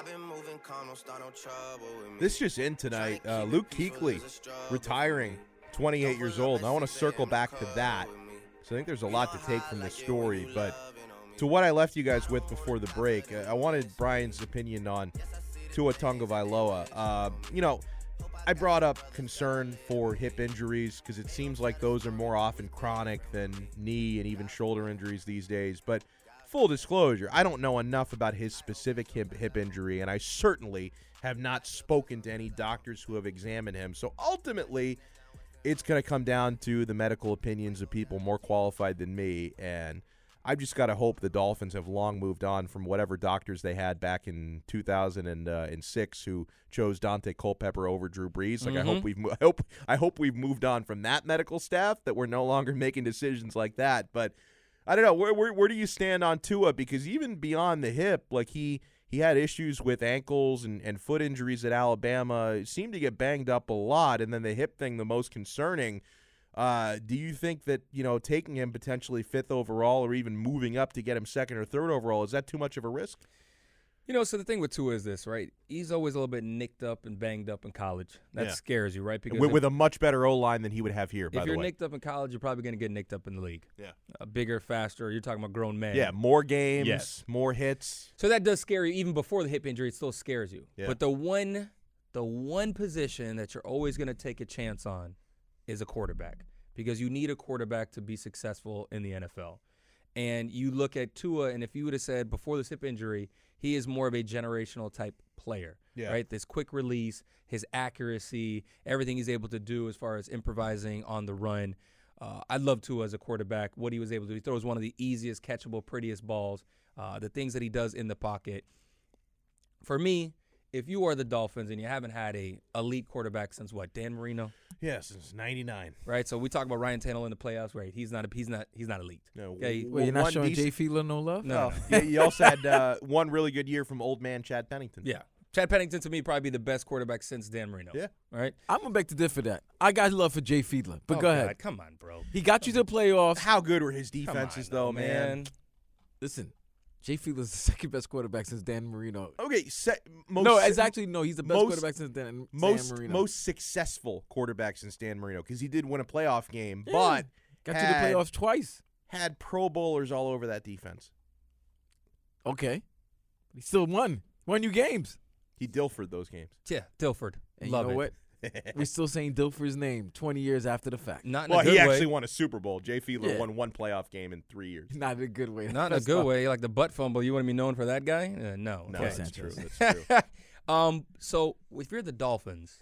This just in tonight. Luke Kuechly retiring, 28 years old. And I want to circle back to that. So I think there's a lot to take from this story. But to what I left you guys with before the break, I wanted Brian's opinion on Tua Tagovailoa. I brought up concern for hip injuries because it seems like those are more often chronic than knee and even shoulder injuries these days. But full disclosure, I don't know enough about his specific hip injury, and I certainly have not spoken to any doctors who have examined him. So ultimately, it's going to come down to the medical opinions of people more qualified than me, and I've just got to hope the Dolphins have long moved on from whatever doctors they had back in 2006 who chose Dante Culpepper over Drew Brees. Like I hope we've moved on from that medical staff, that we're no longer making decisions like that. But I don't know, where do you stand on Tua? Because even beyond the hip, like he had issues with ankles and foot injuries at Alabama. He seemed to get banged up a lot, and then the hip thing, the most concerning. Do you think that, taking him potentially 5th overall or even moving up to get him 2nd or 3rd overall, is that too much of a risk? So the thing with Tua is this, right? He's always a little bit nicked up and banged up in college. That scares you, right? Because with a much better O-line than he would have here, by the way. If you're nicked up in college, you're probably going to get nicked up in the league. Yeah. Bigger, faster. You're talking about grown men. Yeah, more games, more hits. So that does scare you. Even before the hip injury, it still scares you. Yeah. But the one position that you're always going to take a chance on is a quarterback, because you need a quarterback to be successful in the NFL. And you look at Tua, and if you would have said before this hip injury, he is more of a generational type player, right? This quick release, his accuracy, everything he's able to do as far as improvising on the run. I love Tua as a quarterback, what he was able to do. He throws one of the easiest, catchable, prettiest balls, the things that he does in the pocket. For me, if you are the Dolphins and you haven't had a elite quarterback since what, Dan Marino? Yeah, since '99. Right. So we talk about Ryan Tannehill in the playoffs. Right. He's not elite. No. Okay. Well, you're not showing Jay Fiedler no love? No. You also had one really good year from old man Chad Pennington. Yeah. Chad Pennington, to me, probably be the best quarterback since Dan Marino. Yeah. Right. I'm going to beg to differ that. I got love for Jay Fiedler, but go ahead. Come on, bro. He got you to the playoffs. How good were his defenses, though, man? Listen. Jay Fiedler's the second best quarterback since Dan Marino. Okay, he's the best quarterback since Dan Marino. Most successful quarterback since Dan Marino, because he did win a playoff game, but got to the playoffs twice. Had Pro Bowlers all over that defense. Okay, he still won you games. He Dilfered those games. Yeah, Dilfered. And Love you know it. what? We're still saying Dilfer's name 20 years after the fact. Not in a good he way. actually won a Super Bowl. Jay Fiedler won one playoff game in 3 years. Not in a good way. Not in a good way. Like the butt fumble. You want to be known for that guy? No. No, Okay. that's true. That's true. So if you're the Dolphins,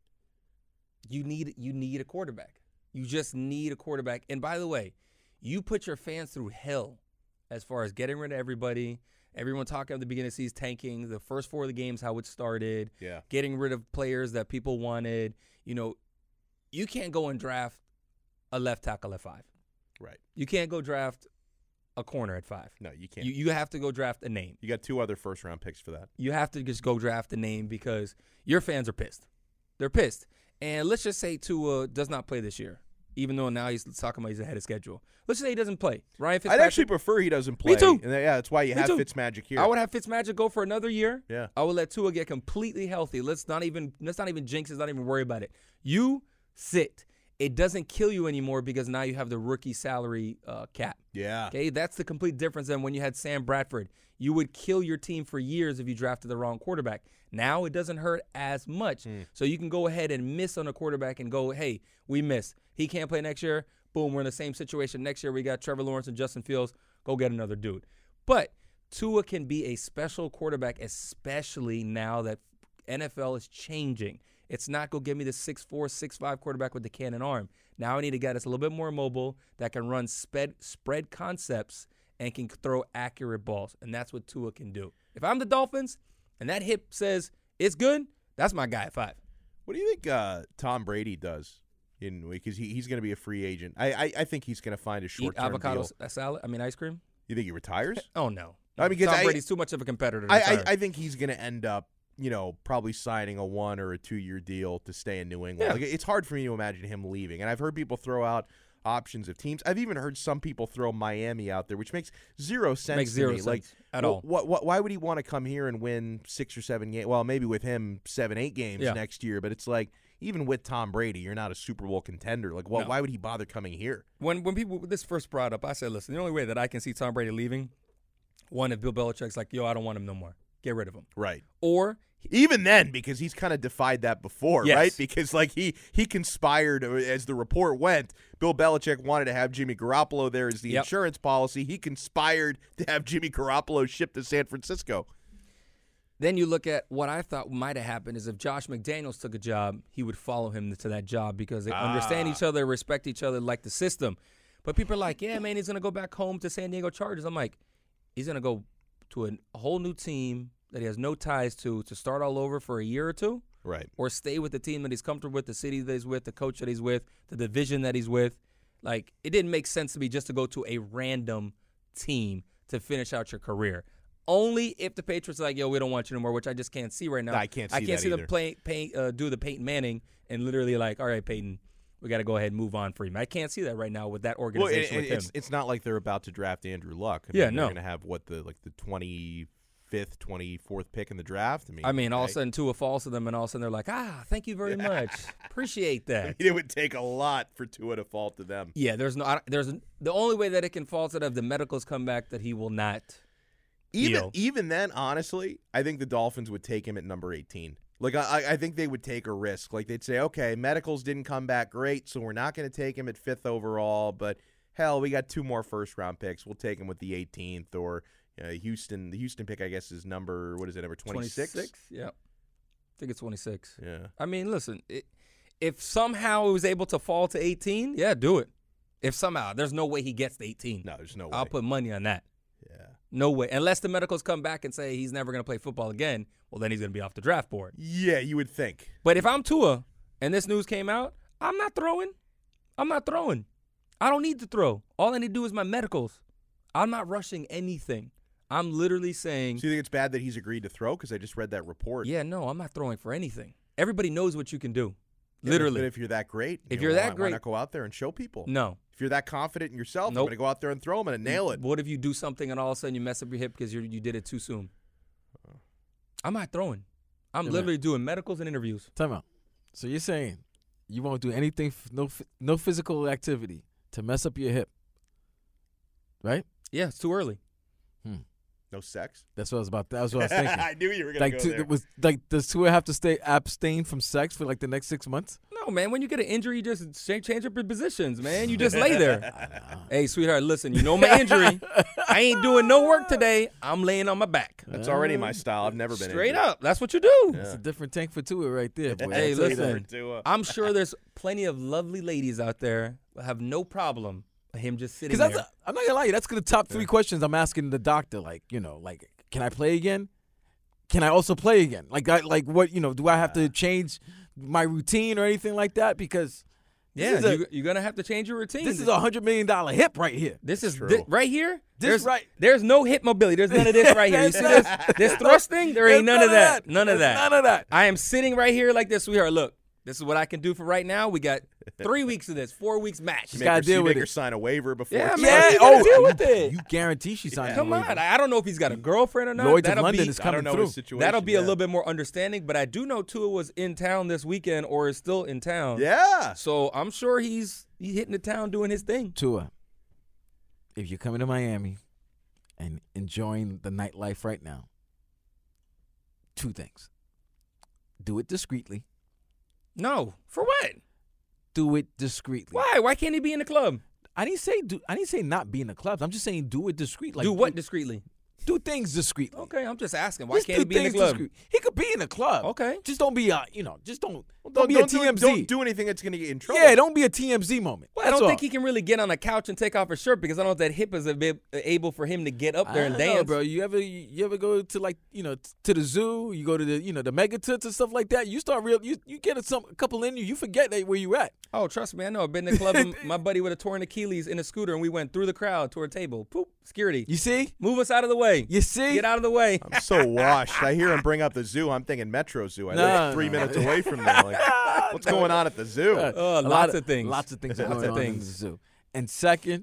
you need a quarterback. You just need a quarterback. And by the way, you put your fans through hell as far as getting rid of everybody. Everyone talking at the beginning of the season, tanking, the first 4 of the games, how it started, getting rid of players that people wanted. You can't go and draft a left tackle at 5. Right. You can't go draft a corner at 5. No, you can't. You have to go draft a name. You got 2 other first-round picks for that. You have to just go draft a name because your fans are pissed. They're pissed. And let's just say Tua does not play this year, even though now he's talking about he's ahead of schedule. Let's just say he doesn't play. Ryan Fitzpatrick. I'd actually prefer he doesn't play. Me too. And that's why you have Fitzmagic here. I would have Fitzmagic go for another year. Yeah. I would let Tua get completely healthy. Let's not even jinx it. Not even worry about it. You sit. It doesn't kill you anymore because now you have the rookie salary cap. Yeah. Okay, that's the complete difference than when you had Sam Bradford. You would kill your team for years if you drafted the wrong quarterback. Now it doesn't hurt as much. So you can go ahead and miss on a quarterback and go, hey, we missed. He can't play next year. Boom, we're in the same situation. Next year we got Trevor Lawrence and Justin Fields. Go get another dude. But Tua can be a special quarterback, especially now that NFL is changing. It's not go give me the 6'4", 6'5" quarterback with the cannon arm. Now I need a guy that's a little bit more mobile, that can run spread concepts and can throw accurate balls. And that's what Tua can do. If I'm the Dolphins and that hip says it's good, that's my guy at 5. What do you think Tom Brady does? Because he's going to be a free agent. I think he's going to find a short-term Eat avocado deal. salad? ice cream? You think he retires? Oh, no. I mean, Tom Brady's too much of a competitor to retire. I think he's going to end up, probably signing a 1 or a 2 year deal to stay in New England. Yeah. Like, it's hard for me to imagine him leaving. And I've heard people throw out options of teams. I've even heard some people throw Miami out there, which makes zero sense Makes to zero me. sense Like, at all. Why would he want to come here and win 6 or 7 games? Well, maybe with him 7, 8 games Yeah. next year, but it's like even with Tom Brady, you're not a Super Bowl contender. Like, No. why would he bother coming here? When people this first brought up, I said, listen, the only way that I can see Tom Brady leaving, one, if Bill Belichick's like, yo, I don't want him no more. Get rid of him. Right. Or Even then, because he's kind of defied that before, Yes. right? Because like he conspired, as the report went, Bill Belichick wanted to have Jimmy Garoppolo there as the Yep. insurance policy. He conspired to have Jimmy Garoppolo shipped to San Francisco. then you look at what I thought might have happened is if Josh McDaniels took a job, he would follow him to that job because they understand each other, respect each other, like the system. But people are like, yeah, man, he's going to go back home to San Diego Chargers. I'm like, he's going to go to a whole new team that he has no ties to start all over for a year or two, Right. or stay with the team that he's comfortable with, the city that he's with, the coach that he's with, the division that he's with. Like, it didn't make sense to me just to go to a random team to finish out your career. Only if the Patriots are like, yo, we don't want you no more, which I just can't see right now. No, I can't see that them do the Peyton Manning and literally like, all right, Peyton, we got to go ahead and move on for him. I can't see that right now with that organization with him. It's not like they're about to draft Andrew Luck. I Yeah, mean, no. They're going to have the 25th, 24th pick in the draft. I mean, all of a right? sudden Tua falls to them, and all of a sudden they're like, thank you very much. Appreciate that. It would take a lot for Tua to fall to them. Yeah, the only way that it can fall to them if the medicals come back that he will not deal. Even then, honestly, I think the Dolphins would take him at number 18. Like, I think they would take a risk. Like, they'd say, okay, medicals didn't come back great, so we're not going to take him at 5th overall, but hell, we got 2 more first-round picks. We'll take him with the 18th, or Houston. The Houston pick, I guess, is number 26? Yeah. I think it's 26. Yeah. I mean, listen, if somehow it was able to fall to 18, yeah, do it. If somehow, there's no way he gets to 18. No, there's no way. I'll put money on that. Yeah. No way. Unless the medicals come back and say he's never going to play football again, well, then he's going to be off the draft board. Yeah, you would think. But if I'm Tua and this news came out, I'm not throwing. I don't need to throw. All I need to do is my medicals. I'm not rushing anything. I'm literally saying, So you think it's bad that he's agreed to throw? Because I just read that report. yeah, no, I'm not throwing for anything. Everybody knows what you can do. Yeah, Literally. But if you're that great, If you you're know, that why great- not go out there and show people? No. If you're that confident in yourself, Nope. I'm going to go out there and throw him and nail it. What if you do something and all of a sudden you mess up your hip because you did it too soon? I'm not throwing. I'm Yeah, literally doing medicals and interviews. Time out. So you're saying you won't do anything, no physical activity to mess up your hip, right? Yeah, it's too early. No sex? That's what I was about. That was what I was thinking. I knew you were going to Like, go there. does Tua have to abstain from sex for like the next 6 months? No, man. When you get an injury, you just change up your positions, man. You just lay there. Hey, sweetheart, listen. You know my injury. I ain't doing no work today. I'm laying on my back. That's already my style. I've never been Straight injured. up. That's what you do. It's a different tank for Tua right there, boy. Hey, I'll tell you that. listen. Tua. I'm sure there's plenty of lovely ladies out there who have no problem with him just sitting Because there. I'm not gonna lie, that's the top 3 questions I'm asking the doctor. Like, can I play again? Can I also play again? Like what? Do I have to change my routine or anything like that? Because Yeah, you're gonna have to change your routine. this is $100 million hip right here. This is True. right here. This right- There's no hip mobility. There's none of this right here. You see this thrusting? There ain't none of that. None of There's that. None of that. I am sitting right here like this, sweetheart. Look, this is what I can do for right now. We got 3 weeks of this, 4 weeks max. You gotta make her, deal you with make her it. sign a waiver before. Yeah, it man. starts. You gotta deal with it. You guarantee she signed. Come the on. waiver. I don't know if he's got a girlfriend or not. Lloyd's of That'll London be, is I coming don't know through. his situation. that'll be a yeah. little bit more understanding, but I do know Tua was in town this weekend or is still in town. Yeah. So I'm sure he's hitting the town doing his thing. Tua, if you're coming to Miami and enjoying the nightlife right now, 2 things. Do it discreetly. No. For what? Do it discreetly. Why? Why can't he be in the club? I didn't say not be in the clubs. I'm just saying do it discreetly. do what discreetly? Do things discreetly. Okay, I'm just asking. Why Just can't do he be in the things club? discreet. He could be in the club. Okay. Just don't be just don't be a TMZ. Don't do anything that's going to get you in trouble. Yeah, don't be a TMZ moment. Well, I don't think he can really get on the couch and take off his shirt because I don't know if that hip is able for him to get up there and I don't know, dance. bro. You ever go to to the zoo? You go to the mega tits and stuff like that. You start you get a couple in you. You forget where you at. Oh, trust me, I know. I've been in the club with my buddy with a torn Achilles in a scooter, and we went through the crowd to a table. Poop, security. You see? Move us out of the way. You see? Get out of the way. I'm so washed. I hear him bring up the zoo. I'm thinking Metro Zoo. I No, live 3 minutes away from there. Like, what's going on at the zoo? Lots of things. Lots of things. Lots are of going on in things. the zoo. And second,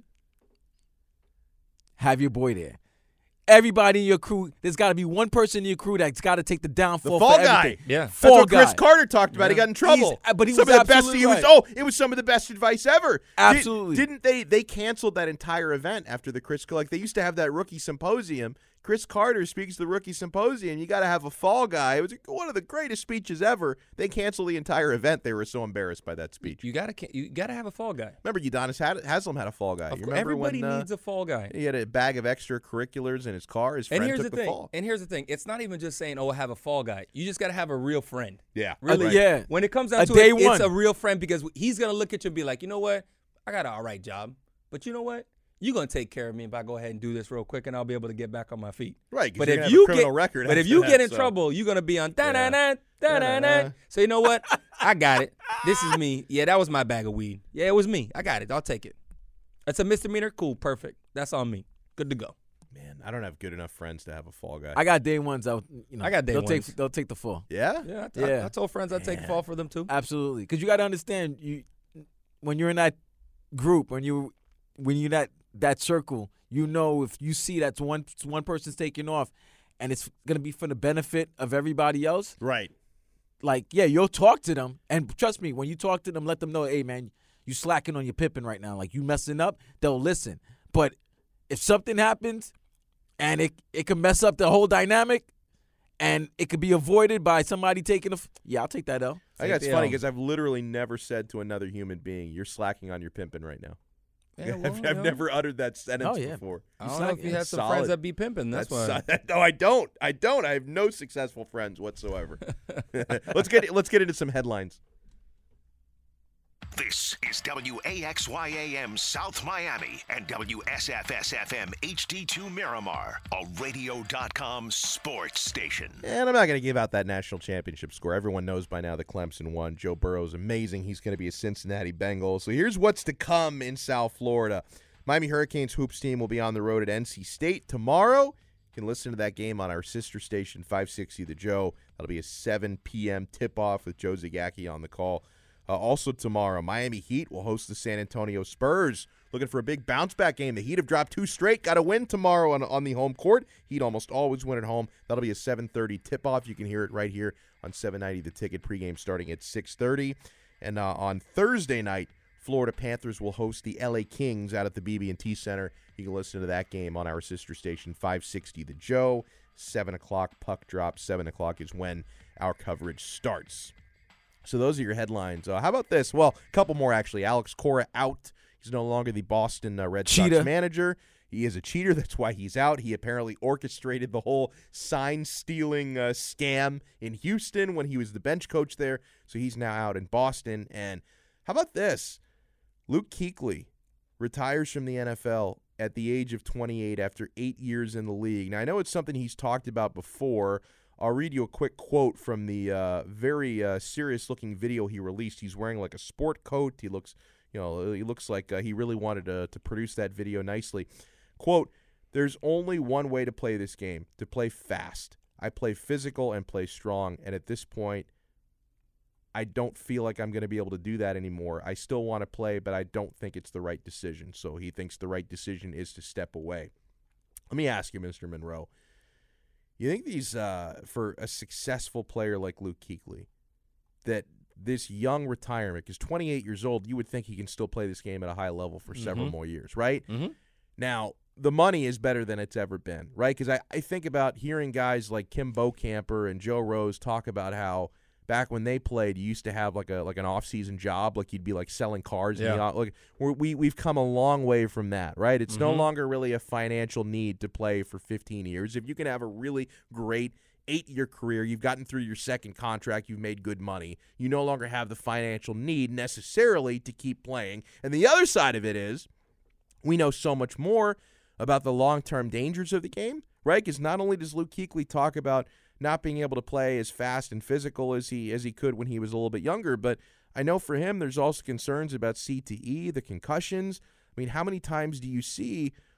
have your boy there. Everybody in your crew, there's got to be one person in your crew that's got to take the downfall The fall for guy. everything. Yeah. That's Fall what Chris guy. Carter talked about. He got in trouble. But he some was of the best. absolutely He was. right. Oh, it was some of the best advice ever. Absolutely. Didn't they canceled that entire event after the Chris? Like they used to have that rookie symposium. Chris Carter speaks the rookie symposium. You got to have a fall guy. It was one of the greatest speeches ever. They canceled the entire event. They were so embarrassed by that speech. You gotta have a fall guy. Remember, Udonis Haslam had a fall guy. You remember Everybody when, needs a fall guy. he had a bag of extracurriculars in his car. His friend And here's took the the thing. fall. And here's the thing. It's not even just saying, "Oh, have a fall guy." You just got to have a real friend. Yeah. Really. Right. Yeah. When it comes down A to day it, one. it's a real friend because he's gonna look at you and be like, "You know what? I got an all right job, but you know what? You're gonna take care of me if I go ahead and do this real quick, and I'll be able to get back on my feet." Right. 'Cause But you're if gonna have you a criminal get, record but if after you that, get in so. trouble, you're gonna be on da-da-da, Da-da-da. da-da-da. So you know what? I got it. This is me. Yeah, that was my bag of weed. Yeah, it was me. I got it. I'll take it. That's a misdemeanor. Cool. Perfect. That's on me. Good to go. Man, I don't have good enough friends to have a fall guy. I got day ones out. I got day they'll ones. They'll take the fall. Yeah. Yeah, Yeah. I told friends I'd take a fall for them too. Absolutely, because you got to understand, when you're in that group, when you're that circle, you know if you see that's one person's taking off, and it's gonna be for the benefit of everybody else. Right. Like, yeah, you'll talk to them, and trust me, when you talk to them, let them know, hey man, you slacking on your pipping right now, like you messing up. They'll listen, but if something happens, and it can mess up the whole dynamic. And it could be avoided by somebody taking I'll take that L. I think it's the funny L. because I've literally never said to another human being, "You're slacking on your pimping right now." Yeah, well, I've never uttered that sentence Oh, yeah. before. I don't know if you had some Solid. friends that be pimping. That's why. No, I don't. I have no successful friends whatsoever. Let's get into some headlines. This is WAXYAM South Miami and WSFS-FM HD2 Miramar, a radio.com sports station. And I'm not going to give out that national championship score. Everyone knows by now that Clemson won. Joe Burrow's amazing. He's going to be a Cincinnati Bengal. So here's what's to come in South Florida. Miami Hurricanes hoops team will be on the road at NC State tomorrow. You can listen to that game on our sister station, 560 The Joe. That'll be a 7 p.m. tip-off with Joe Zagacki on the call. Also tomorrow, Miami Heat will host the San Antonio Spurs. Looking for a big bounce-back game. The Heat have dropped 2 straight. Got to win tomorrow on the home court. Heat almost always win at home. That'll be a 7:30 tip-off. You can hear it right here on 790 The Ticket. Pregame starting at 6:30. And on Thursday night, Florida Panthers will host the LA Kings out at the BB&T Center. You can listen to that game on our sister station, 560 The Joe. 7 o'clock puck drop. 7 o'clock is when our coverage starts. So those are your headlines. How about this? Well, a couple more, actually. Alex Cora out. He's no longer the Boston Red Sox manager. He is a cheater. That's why he's out. He apparently orchestrated the whole sign-stealing scam in Houston when he was the bench coach there. So he's now out in Boston. And how about this? Luke Kuechly retires from the NFL at the age of 28 after 8 years in the league. Now, I know it's something he's talked about before. I'll read you a quick quote from the very serious-looking video he released. He's wearing like a sport coat. He looks, like he really wanted to produce that video nicely. Quote, "There's only one way to play this game, to play fast. I play physical and play strong, and at this point, I don't feel like I'm going to be able to do that anymore. I still want to play, but I don't think it's the right decision." So he thinks the right decision is to step away. Let me ask you, Mr. Monroe. You think these, for a successful player like Luke Kuechly, that this young retirement, because 28 years old, you would think he can still play this game at a high level for several more years, right? Mm-hmm. Now, the money is better than it's ever been, right? Because I think about hearing guys like Kim Bokamper and Joe Rose talk about how back when they played, you used to have like an off-season job, like you'd be like selling cars. Yeah. We've come a long way from that, right? It's no longer really a financial need to play for 15 years. If you can have a really great 8-year career, you've gotten through your second contract, you've made good money, you no longer have the financial need necessarily to keep playing. And the other side of it is we know so much more about the long-term dangers of the game, right? Because not only does Luke Kuechly talk about not being able to play as fast and physical as he could when he was a little bit younger, but I know for him there's also concerns about CTE, the concussions. I mean, how many times do you see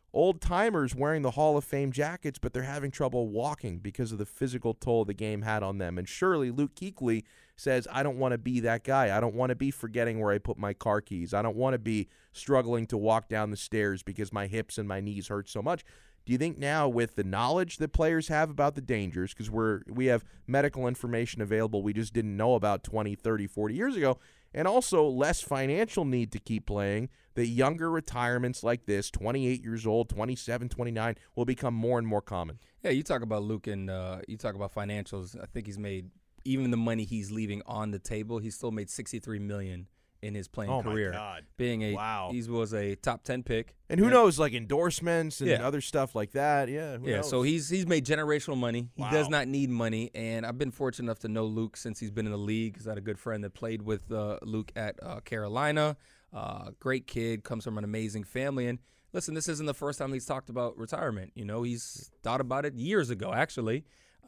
old-timers wearing the Hall of Fame jackets, but they're having trouble walking because of the physical toll the game had on them. And surely Luke Kuechly says, I don't want to be that guy. I don't want to be forgetting where I put my car keys. I don't want to be struggling to walk down the stairs because my hips and my knees hurt so much. Do you think now, with the knowledge that players have about the dangers, because we have medical information available we just didn't know about 20, 30, 40 years ago, and also less financial need to keep playing, that younger retirements like this, 28 years old, 27, 29, will become more and more common? Yeah, you talk about Luke and you talk about financials. I think he's made, even the money he's leaving on the table, he's still made $63 million in his playing career. Oh, my God. Being he was a top 10 pick. And who knows, like endorsements and other stuff like that. Yeah, who knows? So he's made generational money. He Wow. does not need money. And I've been fortunate enough to know Luke since he's been in the league, because I had a good friend that played with Luke at Carolina. Great kid, comes from an amazing family. And listen, this isn't the first time he's talked about retirement. You know, he's thought about it years ago, actually.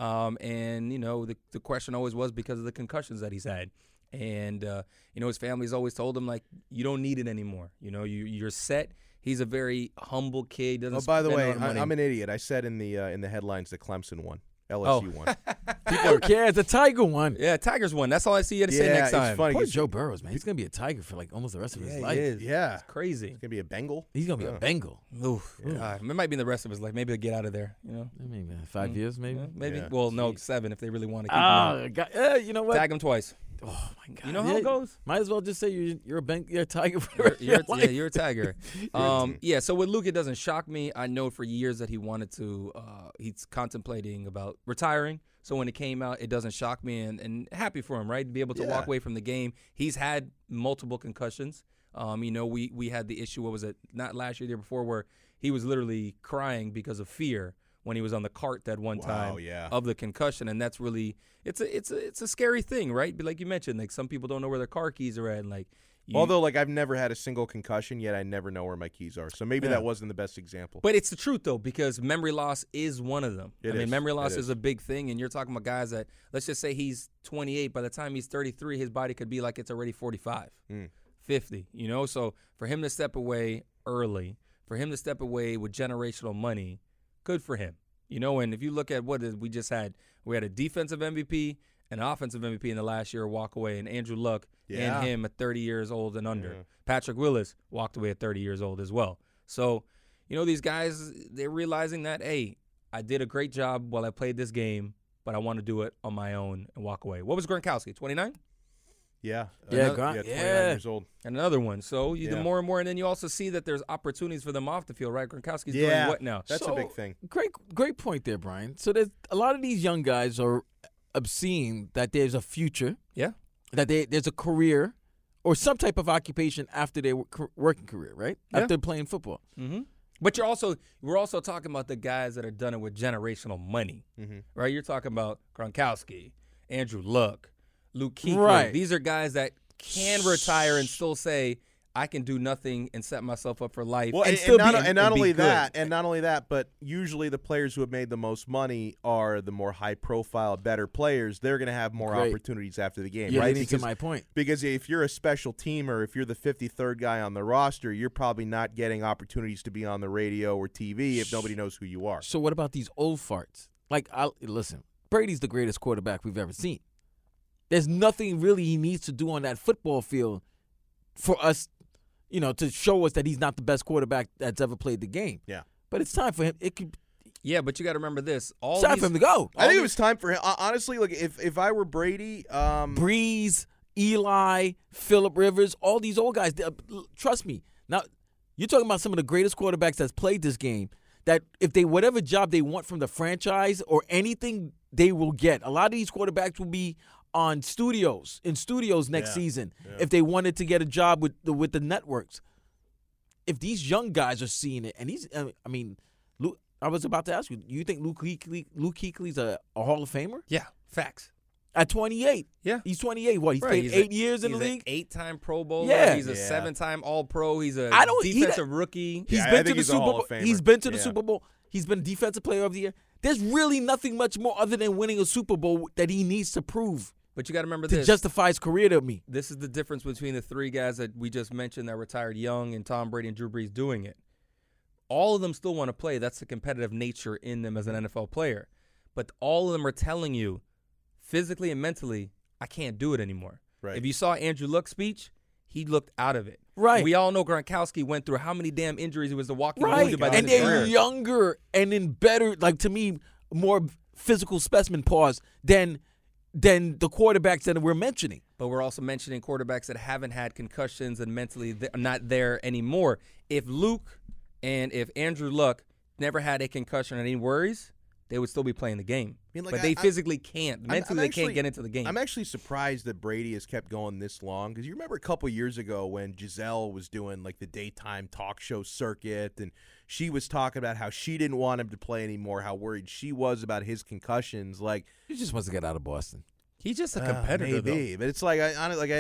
And, you know, the question always was because of the concussions that he's had. And, you know, his family's always told him, like, you don't need it anymore. You know, you're set. He's a very humble kid. Doesn't by the spend a way, lot of money. I'm an idiot. I said in the headlines that Clemson won. LSU won. People don't care. The Tiger won. Yeah, Tigers won. That's all I see you had to say next time. It's funny. Poor Joe Burrows, man. He's going to be a Tiger for like almost the rest of his life. He is. Yeah. It's crazy. He's going to be a Bengal. He's going to be a Bengal. Oof. God. It might be in the rest of his life. Maybe he'll get out of there, you know? I mean, 5 years maybe. Yeah, maybe. Yeah. Well, no, 7 if they really want to keep him out. Oh, God. You know what? Tag him twice. Oh, my God. You know how it goes? Might as well just say you're a Tiger for the rest of your life. You're a Tiger. So with Luke, it doesn't shock me. I know for years that he wanted to, he's contemplating about retiring. So when it came out, it doesn't shock me, and happy for him, right? To be able to walk away from the game. He's had multiple concussions. You know, we had the issue, what was it, not last year, the year before, where he was literally crying because of fear when he was on the cart that one time of the concussion. And that's really, it's a scary thing, right? But like you mentioned, like some people don't know where their car keys are at, and like, although, like, I've never had a single concussion, yet I never know where my keys are. So maybe that wasn't the best example. But it's the truth, though, because memory loss is one of them. I mean, memory loss is a big thing, and you're talking about guys that, let's just say he's 28. By the time he's 33, his body could be like it's already 45, 50, you know? So for him to step away early, for him to step away with generational money, good for him. You know, and if you look at what we just had, we had a defensive MVP, an offensive MVP in the last year walk away, and Andrew Luck and him at 30 years old and under. Yeah. Patrick Willis walked away at 30 years old as well. So, you know, these guys, they're realizing that, hey, I did a great job while I played this game, but I want to do it on my own and walk away. What was Gronkowski, 29? Yeah. 29 years old. And another one. So the more and more, and then you also see that there's opportunities for them off the field, right? Gronkowski's doing what now? That's a big thing. Great point there, Brian. So there's a lot of these young guys are obscene that there's a future. Yeah. That there's a career or some type of occupation after their working career, right? Yeah. After playing football. Mm-hmm. But we're also talking about the guys that are done it with generational money, right? You're talking about Gronkowski, Andrew Luck, Luke Kuechly. Right. These are guys that can retire and still say, I can do nothing and set myself up for life. Well, not only that, but usually the players who have made the most money are the more high-profile, better players. They're going to have more opportunities after the game, You're right? leading to my point. Because if you're a special teamer, if you're the 53rd guy on the roster, you're probably not getting opportunities to be on the radio or TV if nobody knows who you are. So what about these old farts? Like, listen, Brady's the greatest quarterback we've ever seen. There's nothing really he needs to do on that football field for us, you know, to show us that he's not the best quarterback that's ever played the game. Yeah. But it's time for him. Yeah, but you got to remember this. It's time for him to go. I think it was time for him. Honestly, look, if I were Brady, Breeze, Eli, Phillip Rivers, all these old guys, trust me. Now, you're talking about some of the greatest quarterbacks that's played this game, that if they, whatever job they want from the franchise or anything, they will get. A lot of these quarterbacks will be in studios next season if they wanted to get a job with the networks. If these young guys are seeing it, and Luke, I was about to ask you, you think Luke Kuechly's a Hall of Famer? Yeah, facts. At 28. Yeah. He's 28. What, he's played 8 years in the league? He's an 8-time Pro Bowler. Yeah. He's a 7-time All-Pro. He's a defensive rookie. He's been to the Super Bowl. He's been to the Super Bowl. He's been Defensive Player of the Year. There's really nothing much more other than winning a Super Bowl that he needs to prove. But you got to remember to this. justify his career to me. This is the difference between the three guys that we just mentioned that retired young and Tom Brady and Drew Brees doing it. all of them still want to play. That's the competitive nature in them as an NFL player. But all of them are telling you, physically and mentally, I can't do it anymore. Right. If you saw Andrew Luck's speech, he looked out of it. Right. We all know Gronkowski went through how many damn injuries. He was the walking Right. wounded by the And end of his they're career. younger and in better, like, to me, more physical specimen pause than the quarterbacks that we're mentioning. But we're also mentioning quarterbacks that haven't had concussions and mentally not there anymore. If Luke and if Andrew Luck never had a concussion and any worries, they would still be playing the game. But they physically can't. Mentally, they can't get into the game. I'm actually surprised that Brady has kept going this long, because you remember a couple years ago when Giselle was doing like the daytime talk show circuit, and she was talking about how she didn't want him to play anymore, how worried she was about his concussions. Like, He just wants to get out of Boston. He's just a competitor, maybe, but it's like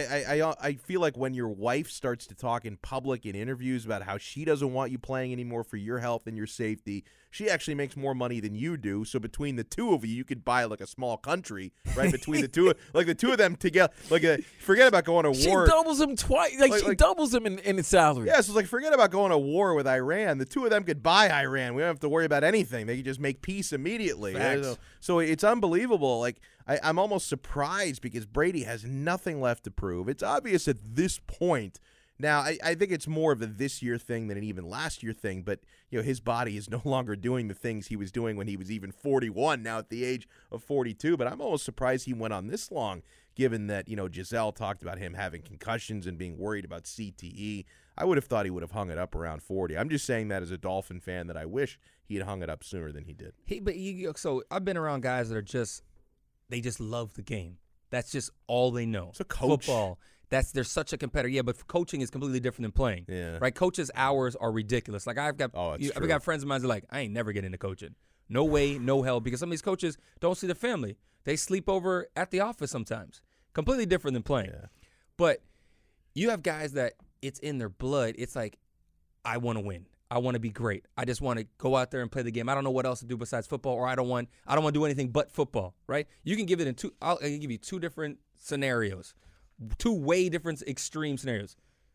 I feel like when your wife starts to talk in public in interviews about how she doesn't want you playing anymore for your health and your safety, she actually makes more money than you do. So between the two of you, you could buy like a small country, right? Between the two, like the two of them together, forget about going to war. She doubles him twice. She doubles him in his salary. Yeah, so it's like, forget about going to war with Iran. The two of them could buy Iran. We don't have to worry about anything. They could just make peace immediately. So it's unbelievable. Like, I'm almost surprised because Brady has nothing left to prove. It's obvious at this point. Now, I think it's more of a this year thing than an even last year thing, but his body is no longer doing the things he was doing when he was even 41, now at the age of 42. But I'm almost surprised he went on this long, given that, Giselle talked about him having concussions and being worried about CTE. I would have thought he would have hung it up around 40. I'm just saying that as a Dolphin fan, that I wish he had hung it up sooner than he did. So I've been around guys that are they just love the game. That's just all they know. It's a coach. Football. They're such a competitor. Yeah, but coaching is completely different than playing. Yeah. Right? Coaches' hours are ridiculous. Like I've got friends of mine that are like, I ain't never getting into coaching. No way, no hell, because some of these coaches don't see their family. They sleep over at the office sometimes. Completely different than playing. Yeah. But you have guys that it's in their blood. It's like, I want to win. I want to be great. I just want to go out there and play the game. I don't know what else to do besides football, or I don't want to do anything but football, right? You can give it in two. I can give you two different scenarios, two way different extreme scenarios.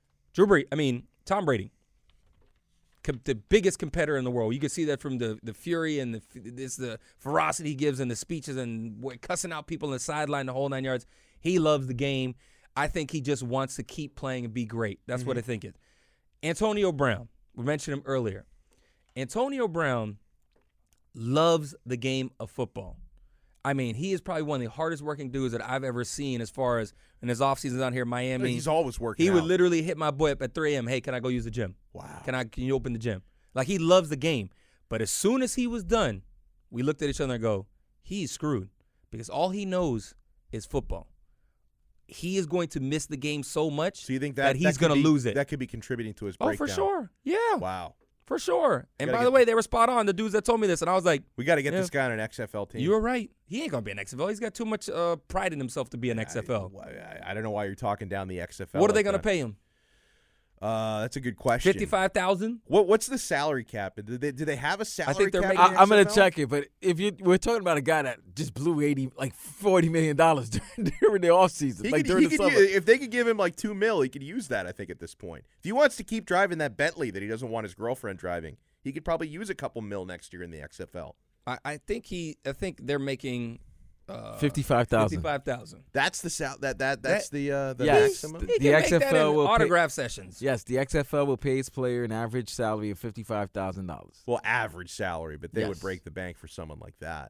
Tom Brady, the biggest competitor in the world. You can see that from the fury and the ferocity he gives and the speeches and cussing out people on the sideline, the whole 9 yards. He loves the game. I think he just wants to keep playing and be great. That's what I think it. Antonio Brown. We mentioned him earlier. Antonio Brown loves the game of football. I mean, he is probably one of the hardest working dudes that I've ever seen as far as in his offseason down here in Miami. He's always working He would out. literally hit my boy up at 3 a.m. Hey, can I go use the gym? Wow. Can you open the gym? Like, he loves the game. But as soon as he was done, we looked at each other and go, he's screwed because all he knows is football. He is going to miss the game so much So you think that he's going to lose it. That could be contributing to his Oh, breakdown. for sure. Yeah. Wow. For sure. And Gotta by the way, they were spot on, the dudes that told me this. And I was like, We got to get Yeah. this guy on an XFL team. you were right. He ain't going to be an XFL. He's got too much pride in himself to be an XFL. I don't know why you're talking down the XFL. What are they like going to that. pay him? That's a good question. $55,000? What's the salary cap? Do they have a salary they're cap? making- in the I'm gonna XFL? check it, but we're talking about a guy that just blew $40 million during the offseason, during the summer. If they could give him like $2 million, he could use that. I think at this point, if he wants to keep driving that Bentley that he doesn't want his girlfriend driving, he could probably use a couple mil next year in the XFL. I think they're making $55,000. $55,000. That's the that's the Yes. maximum. He The can make that XFL in will pay- autograph sessions. Yes, the XFL will pay its player an average salary of $55,000. Well, average salary, but they would Yes. break the bank for someone like that.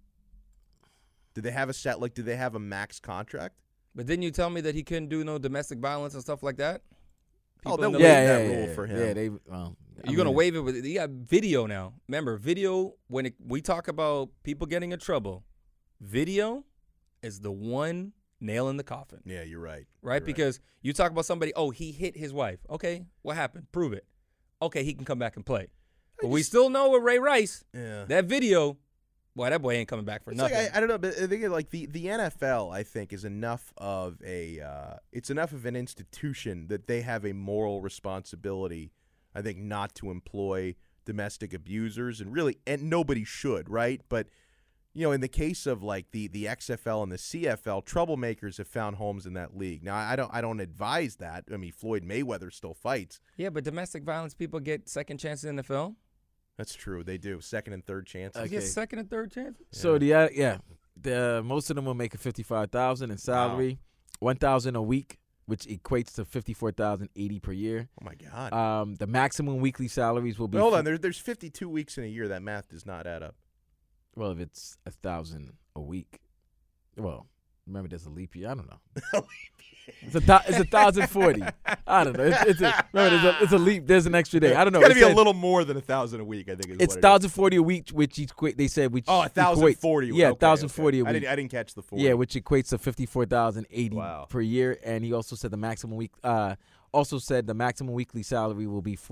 Do they have a set? Like, do they have a max contract? But didn't you tell me that he couldn't do no domestic violence and stuff like that? Oh, People they'll in the waive league- that rule for him. Yeah, You're going to waive it with you got video now. Remember, video, when we talk about people getting in trouble, video is the one nail in the coffin. Yeah, you're right. Right? You're Because you talk about somebody, he hit his wife. Okay, what happened? Prove it. Okay, he can come back and play. But we still know with Ray Rice, yeah. that video, boy, that boy ain't coming back for It's nothing. like, I don't know, but I think like the NFL, I think, is enough of it's enough of an institution that they have a moral responsibility, I think, not to employ domestic abusers, and nobody should, right? But in the case of like the XFL and the CFL, troublemakers have found homes in that league. Now, I don't advise that. I mean, Floyd Mayweather still fights. Yeah, but domestic violence people get second chances in the NFL. That's true. They do. Second and third chances. You get second and third chances. So the most of them will make $55,000 in salary, $1,000 a week, which equates to $54,080 per year. Oh my God. The maximum weekly salaries will be. Hold on. There's 52 weeks in a year. That math does not add up. Well, if it's $1,000 a week, well, remember there's a leap year. I don't know. It's 1,040. I don't know. It's a leap. There's an extra day. I don't know. It's got to be a little more than 1,000 a week. I think it's 1,040 a week, which they said. Which 1,040. Yeah, 1,040 a week. I didn't catch the 40. Yeah, which equates to $54,080 per year. And he also said the maximum weekly salary will be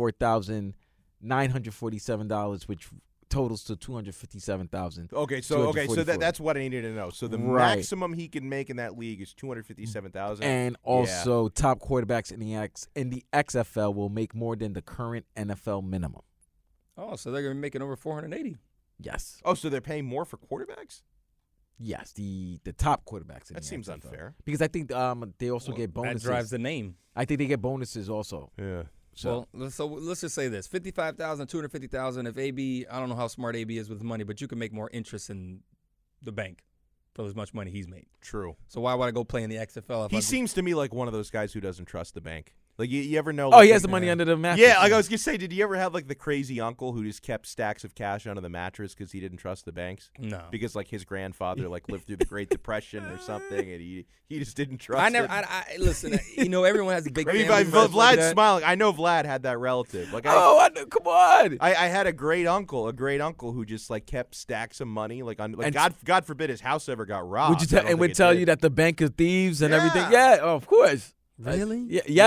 $4,947, which totals to $257,000. Okay, so that's what I needed to know. So the maximum he can make in that league is $257,000, and also top quarterbacks in the XFL will make more than the current NFL minimum. Oh, so they're gonna be making over $480. Yes. Oh, so they're paying more for quarterbacks? Yes, the top quarterbers. That seems unfair. Because I think they also get bonuses. That drives the name. I think they get bonuses also. Yeah. So let's just say this: $55,000, $250,000. If AB, I don't know how smart AB is with money, but you can make more interest in the bank for as much money he's made. True. So why would I go play in the XFL? He seems to me like one of those guys who doesn't trust the bank. Like you ever know? Oh, he has the money under the mattress. Yeah, like I was gonna say, did you ever have like the crazy uncle who just kept stacks of cash under the mattress because he didn't trust the banks? No, because like his grandfather like lived through the Great Depression or something, and he just didn't trust. Listen. Everyone has a big. Vlad's like smiling. I know Vlad had that relative. Like, I know, come on. I had a great uncle who just like kept stacks of money. Like God forbid his house ever got robbed. Would tell you that the bank is thieves and everything. Yeah, of course. Really?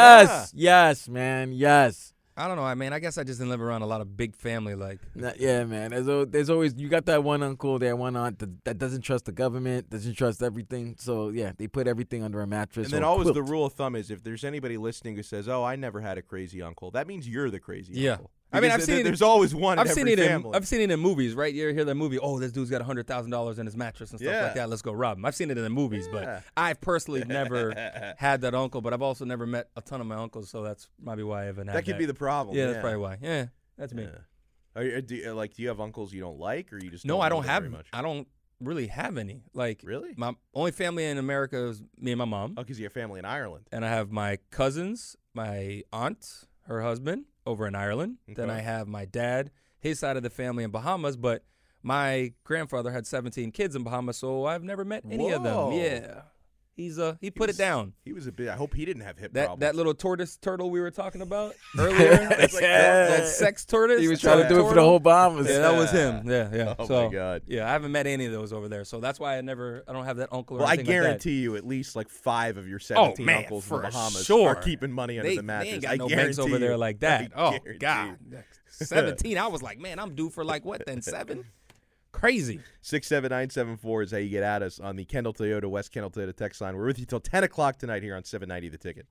Yes, man. Yes. I don't know. I guess I just didn't live around a lot of big family. Yeah, man. There's always you got that one uncle, that one aunt that doesn't trust the government, doesn't trust everything. So yeah, they put everything under a mattress. And then always the rule of thumb is if there's anybody listening who says, "Oh, I never had a crazy uncle," that means you're the crazy uncle. I've seen there's always one. I've in seen every it family. I've seen it in movies, right? You ever hear that movie? Oh, this dude's got $100,000 in his mattress and stuff like that. Let's go rob him. I've seen it in the movies, but I've personally never had that uncle. But I've also never met a ton of my uncles, so that's probably why I haven't had that. That could be the problem. Yeah, that's probably why. Yeah, that's me. Do you have uncles you don't like, or you just no? I don't have. Very much? I don't really have any. Really? My only family in America is me and my mom. Oh, because you have family in Ireland. And I have my cousins, my aunt, her husband over in Ireland. Okay. Then I have my dad, his side of the family in Bahamas, but my grandfather had 17 kids in Bahamas, so I've never met any of them. Yeah. He put it down. He was a bit. I hope he didn't have hip problems. That little tortoise turtle we were talking about earlier. That sex tortoise. He was trying to do it for the whole Bahamas. Yeah, that was him. Yeah. Oh my God. Yeah, I haven't met any of those over there, so that's why I don't have that uncle. Or I anything guarantee you, at least like 5 of your 17 uncles in the Bahamas are keeping money under the mattress. They ain't got no banks over there like that. Oh God, 17. I was like, man, I'm due for like what then 7. Crazy. 67974 is how you get at us on the Kendall Toyota, West Kendall Toyota text line. We're with you till 10 o'clock tonight here on 790 The Ticket.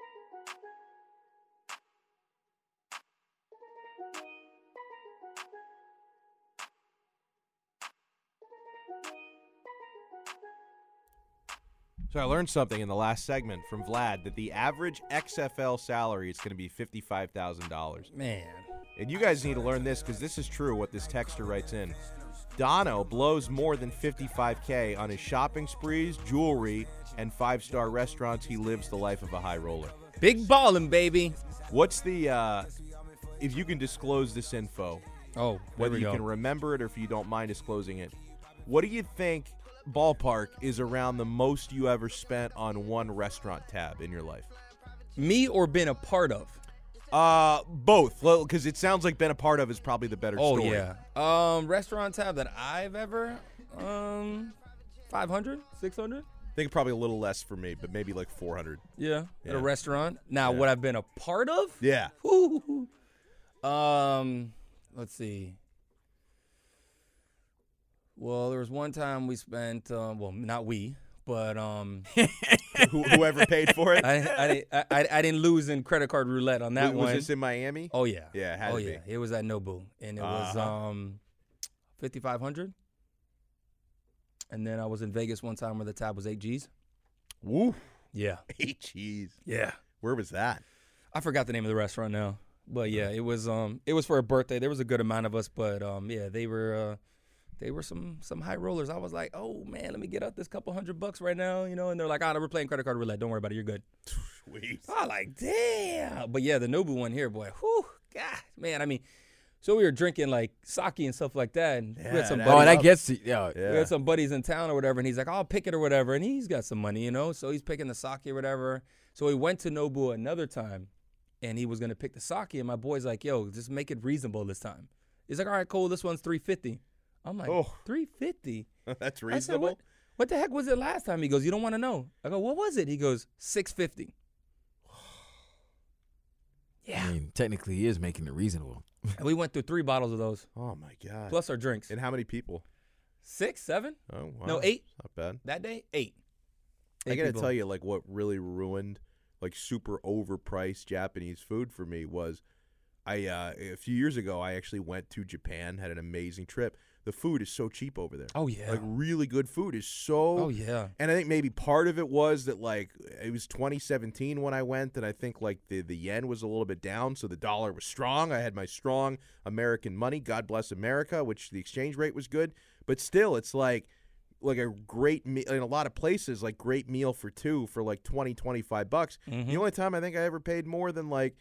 So I learned something in the last segment from Vlad that the average XFL salary is going to be $55,000. Man. And you guys need to learn this because this is true what this texter writes in. Dono blows more than $55K on his shopping sprees, jewelry, and 5-star restaurants. He lives the life of a high roller. Big ballin', baby. What's the, if you can disclose this info, whether you can remember it or if you don't mind disclosing it, what do you think ballpark is around the most you ever spent on one restaurant tab in your life? Me or been a part of? Both, because it sounds like been a part of is probably the better story. Oh, yeah. Restaurant tab that I've ever, 500, 600? I think probably a little less for me, but maybe like 400. Yeah, at a restaurant. Now, what I've been a part of? Yeah. Ooh. Let's see. Well, there was one time we spent, not we, but whoever paid for it. I didn't lose in credit card roulette on that one. Was this in Miami? Oh yeah. Yeah, it had to be. It was at Nobu, and it was $5,500. And then I was in Vegas one time where the tab was 8 G's. Woo. Yeah. 8 G's. Yeah. Where was that? I forgot the name of the restaurant now. But yeah, it was for a birthday. There was a good amount of us, but yeah, they were some high rollers. I was like, oh man, let me get up this couple $100 right now, you know. And they're like, we're playing credit card roulette. Don't worry about it. You're good. Sweet. I like, damn. But yeah, the Nobu one here, boy. Whew, God, man. I mean, so we were drinking like sake and stuff like that, and we had some buddies. that gets to, yeah. We had some buddies in town or whatever, and he's like, I'll pick it or whatever, and he's got some money, you know. So he's picking the sake or whatever. So we went to Nobu another time, and he was gonna pick the sake, and my boy's like, yo, just make it reasonable this time. He's like, all right, cool. This one's $3.50. I'm like, $3.50? That's I reasonable. said, what the heck was it last time? He goes, you don't want to know. I go, what was it? He goes, $6.50. Yeah. I mean, technically, he is making it reasonable. And we went through 3 bottles of those, Oh my God. plus our drinks. And how many people? 6, 7? Oh wow. No, 8. Not bad. That day, 8. I gotta people. tell you, like, what really ruined, like, super overpriced Japanese food for me was, a few years ago, I actually went to Japan, had an amazing trip. The food is so cheap over there. Oh, yeah. Like, really good food is so. Oh, yeah. And I think maybe part of it was that, like, it was 2017 when I went, and I think, like, the yen was a little bit down, so the dollar was strong. I had my strong American money. God bless America, which the exchange rate was good. But still, it's like a great meal in a lot of places, like, great meal for 2 for, like, $20, $25. Mm-hmm. The only time I think I ever paid more than, like,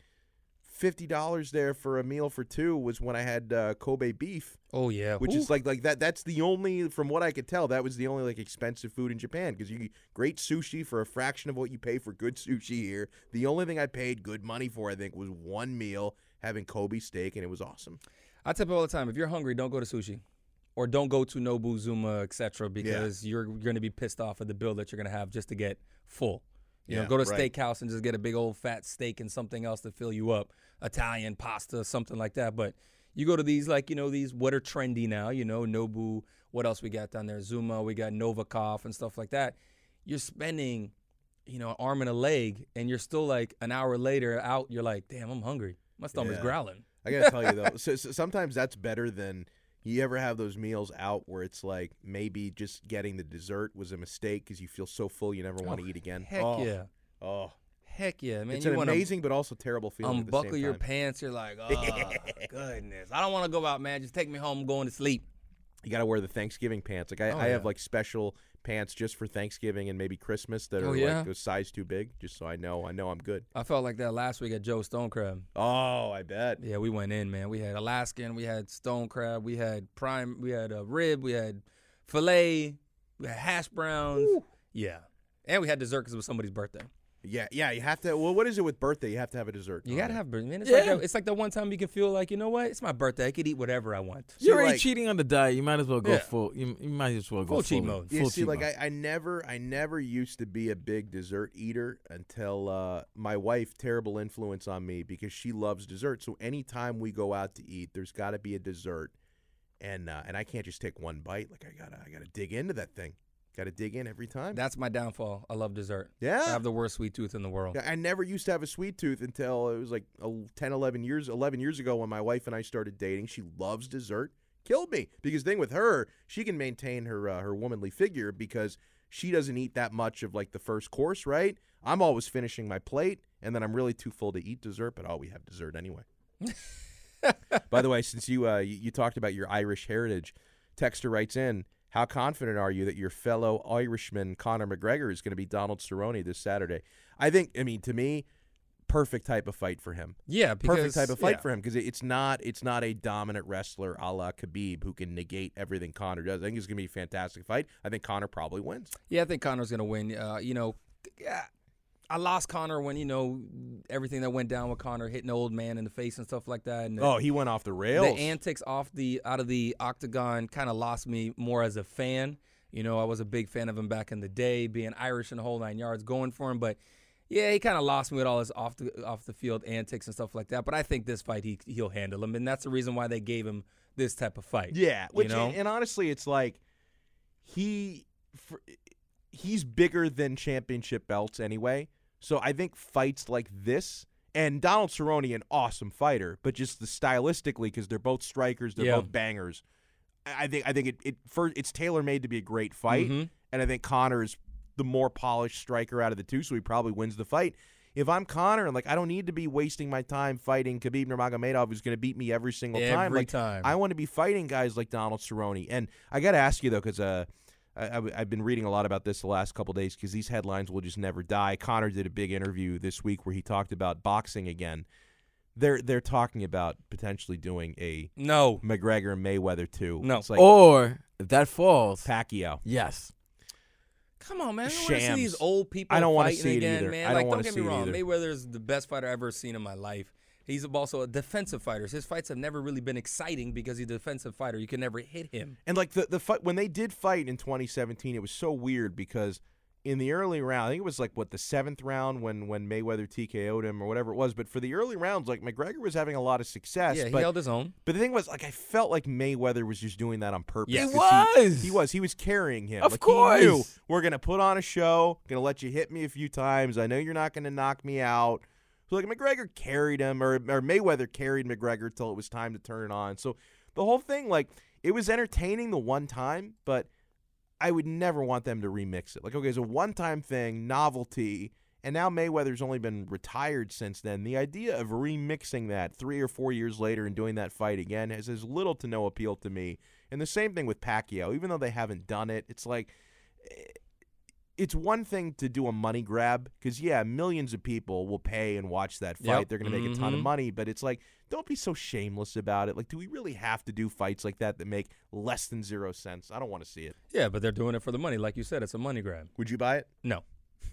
$50 there for a meal for 2 was when I had Kobe beef. Oh, yeah. Which is like that. That's the only, from what I could tell, that was the only like expensive food in Japan because you get great sushi for a fraction of what you pay for good sushi here. The only thing I paid good money for, I think, was one meal having Kobe steak, and it was awesome. I tell people all the time, if you're hungry, don't go to sushi. Or don't go to Nobu, Zuma, etc. because you're going to be pissed off at the bill that you're going to have just to get full. You know, go to a steakhouse and just get a big old fat steak and something else to fill you up. Italian, pasta, something like that. But you go to these, like, you know, these what are trendy now, you know, Nobu, what else we got down there? Zuma, we got Novikov and stuff like that. You're spending, you know, an arm and a leg, and you're still like an hour later out, you're like, damn, I'm hungry. My stomach's growling. I got to tell you, though, so sometimes that's better than you ever have those meals out where it's like maybe just getting the dessert was a mistake because you feel so full you never want to eat again. Heck yeah. Oh. Heck yeah, man. It's you an wanna amazing but also terrible feeling at the unbuckle same your time. pants. You're like, oh, goodness. I don't want to go out, man. Just take me home. I'm going to sleep. You got to wear the Thanksgiving pants. Like I have like special pants just for Thanksgiving and maybe Christmas that are like a size too big, just so I know I'm good. I felt like that last week at Joe's Stone Crab. Oh, I bet. Yeah, we went in, man. We had Alaskan, we had stone crab, we had prime, we had rib, we had filet, we had hash browns. Ooh. Yeah, and we had dessert because it was somebody's birthday. Yeah, you have to. Well, what is it with birthday? You have to have a dessert. You gotta have, man. It's like the one time you can feel like, you know what? It's my birthday. I could eat whatever I want. You're already cheating on the diet. You might as well go full. You might as well go full cheat mode. Yeah, see, like I never used to be a big dessert eater until my wife, terrible influence on me because she loves dessert. So anytime we go out to eat, there's got to be a dessert, and I can't just take one bite. Like I gotta dig into that thing. Got to dig in every time. That's my downfall. I love dessert. Yeah. I have the worst sweet tooth in the world. I never used to have a sweet tooth until it was like 11 years ago when my wife and I started dating. She loves dessert. Killed me. Because the thing with her, she can maintain her womanly figure because she doesn't eat that much of like the first course, right? I'm always finishing my plate, and then I'm really too full to eat dessert, but we have dessert anyway. By the way, since you talked about your Irish heritage, Texter writes in, how confident are you that your fellow Irishman, Conor McGregor, is going to be Donald Cerrone this Saturday? To me, perfect type of fight for him. Yeah, because, perfect type of fight for him because it's not a dominant wrestler a la Khabib who can negate everything Conor does. I think it's going to be a fantastic fight. I think Conor probably wins. Yeah, I think Conor's going to win. I lost Conor when, everything that went down with Conor hitting the old man in the face and stuff like that. And he went off the rails. The antics out of the octagon kind of lost me more as a fan. I was a big fan of him back in the day, being Irish in the whole 9 yards, going for him. But, yeah, he kind of lost me with all his off the field antics and stuff like that. But I think this fight, he'll handle him. And that's the reason why they gave him this type of fight. Yeah. And honestly, it's like he's bigger than championship belts anyway. So I think fights like this, and Donald Cerrone, an awesome fighter, but just stylistically, because they're both strikers, they're both bangers. I think it's tailor made to be a great fight, and I think Conor is the more polished striker out of the two, so he probably wins the fight. if I'm Conor, and like I don't need to be wasting my time fighting Khabib Nurmagomedov, who's going to beat me every single time. Every Like, time. I want to be fighting guys like Donald Cerrone. And I got to ask you though, because I've been reading a lot about this the last couple days, because these headlines will just never die. Conor did a big interview this week where he talked about boxing again. They're talking about potentially doing a No. McGregor and Mayweather too. No. It's like Or if that falls, Pacquiao. yes. Come on, man. I don't want to see Shams. these old people I don't wanna fighting see it again, either. man. I don't Like, wanna don't get see me it wrong. either. Mayweather's the best fighter I've ever seen in my life. He's also a defensive fighter. His fights have never really been exciting because he's a defensive fighter. You can never hit him. And like the fight when they did fight in 2017, it was so weird because in the early round, I think it was like the 7th round when Mayweather TKO'd him or whatever it was. But for the early rounds, like McGregor was having a lot of success. Yeah, he but, held his own. But the thing was, like, I felt like Mayweather was just doing that on purpose. Yes. He 'Cause was. He was carrying him. Of Like, course. He knew, we're gonna put on a show. Gonna let you hit me a few times. I know you're not gonna knock me out. So like McGregor carried him, or Mayweather carried McGregor till it was time to turn it on. So the whole thing, like, it was entertaining the one time, but I would never want them to remix it. Like, okay, it's a one-time thing, novelty, and now Mayweather's only been retired since then. The idea of remixing that 3 or 4 years later and doing that fight again has as little to no appeal to me. And the same thing with Pacquiao. Even though they haven't done it, it's like it's one thing to do a money grab because, yeah, millions of people will pay and watch that fight. Yep. They're going to make a ton of money, but it's like, don't be so shameless about it. Like, do we really have to do fights like that make less than 0 cents? I don't want to see it. Yeah, but they're doing it for the money. Like you said, it's a money grab. Would you buy it? No.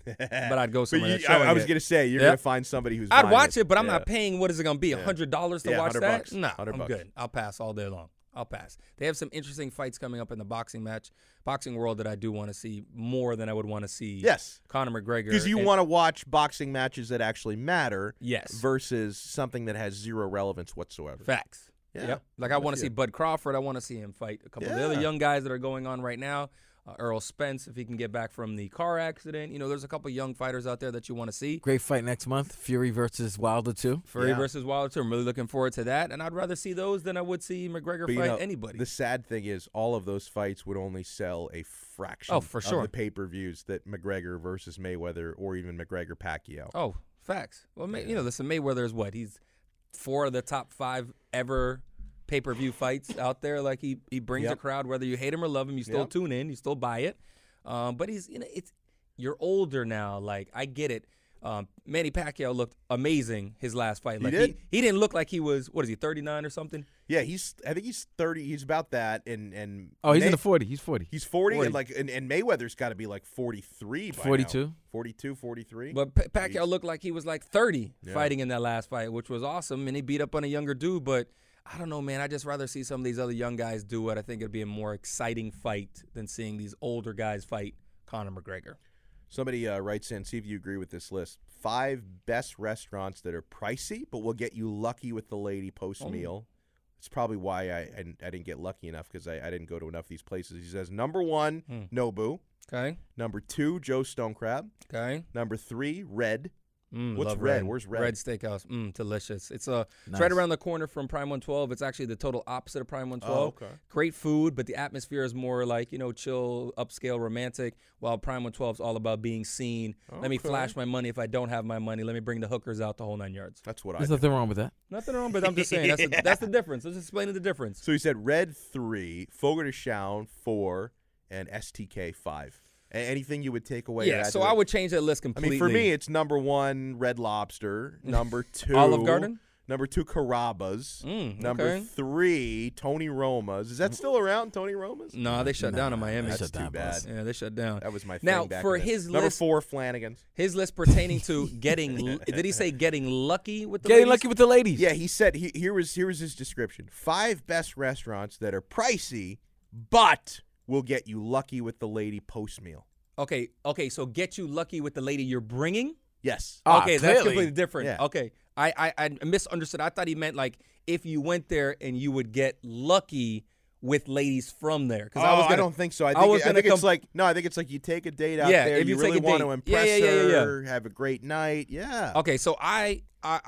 But I'd go But somewhere you, that's showing I was it. going to say, you're Yep. going to find somebody who's I'd buying watch it, but I'm Yeah. not paying, what is it going to be, Yeah. $100 to Yeah, watch $100 that? bucks. No, $100 I'm bucks. good. I'll pass all day long. I'll pass. They have some interesting fights coming up in the boxing world that I do want to see more than I would want to see Yes. Conor McGregor. Because you and- want to watch boxing matches that actually matter Yes. versus something that has zero relevance whatsoever. Facts. Yeah. Yep. Like, I I'm want with to see you. Bud Crawford. I want to see him fight a couple of the other Yeah. young guys that are going on right now. Earl Spence, if he can get back from the car accident. You know, there's a couple young fighters out there that you want to see. Great fight next month. Fury versus Wilder 2. Fury Yeah. versus Wilder. I'm really looking forward to that. And I'd rather see those than I would see McGregor But, you fight know, anybody. The sad thing is, all of those fights would only sell a fraction Oh, for sure. of the pay-per-views that McGregor versus Mayweather or even McGregor Pacquiao. Oh, facts. Well, you know, listen, Mayweather is what? He's 4 of the top 5 ever pay-per-view fights out there. Like, he brings Yep. a crowd, whether you hate him or love him, you still Yep. tune in, you still buy it. But he's, you know, you're older now. Like, I get it. Manny Pacquiao looked amazing his last fight. Like, did? He didn't look like he was, what is he, 39 or something? Yeah, I think he's 30. He's about that. And Oh, he's in the 40. He's 40. He's 40, 40. and Mayweather's got to be like 43 by 42. now. 42, 43. But Pacquiao looked like he was like 30 Yeah. fighting in that last fight, which was awesome. And he beat up on a younger dude. But I don't know, man. I just rather see some of these other young guys do it. I think it'd be a more exciting fight than seeing these older guys fight Conor McGregor. Somebody writes in, see if you agree with this list. 5 best restaurants that are pricey, but will get you lucky with the lady post-meal. It's probably why I didn't get lucky enough because I didn't go to enough of these places. He says, number 1, Nobu. Okay. Number 2, Joe Stone Crab. Okay. Number 3, Red. What's Love Red? Where's Red? Red Steakhouse. Delicious. It's it's Nice. right around the corner from Prime 112. It's actually the total opposite of Prime 112. Oh, okay. Great food, but the atmosphere is more like, you know, chill, upscale, romantic, while Prime 112 is all about being seen. Let me Okay. flash my money if I don't have my money. Let me bring the hookers out the whole 9 yards. That's what I There's did. nothing wrong with that. Nothing wrong, but I'm just saying that's the difference. Let's explain the difference. So he said Red 3, Fogo de Chão 4, and STK 5. Anything you would take away? Yeah, so I would change that list I completely. mean, for me, it's number 1, Red Lobster. Number 2, Olive Garden? Number 2, Carrabba's. Number okay. 3, Tony Roma's. Is that still around, Tony Roma's? No, they shut down in Miami. That's shut too down, bad. boss. Yeah, they shut down. That was my thing Now, back for in the- his Number list, 4, Flanagan's. his list pertaining to getting, did he say getting lucky with the Getting ladies? lucky with the ladies. Yeah, he said here was his description. 5 best restaurants that are pricey, but will get you lucky with the lady post-meal. Okay, so get you lucky with the lady you're bringing? Yes. Okay, that's clearly. completely different. Yeah. Okay, I misunderstood. I thought he meant like if you went there and you would get lucky with ladies from there. Because I don't think so. I think it's like I think it's like you take a date out Yeah, there. if You you really take a want to date. impress Yeah. her, have a great night. Yeah. Okay, so I